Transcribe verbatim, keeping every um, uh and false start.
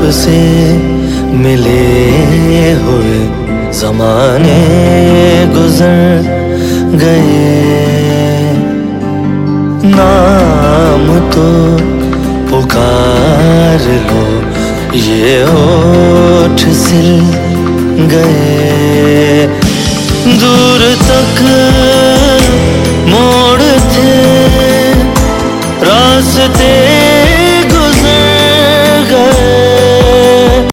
से मिले हुए ज़माने गुजर गए। नाम तो पुकार लो, ये होठ सिल गए। दूर तक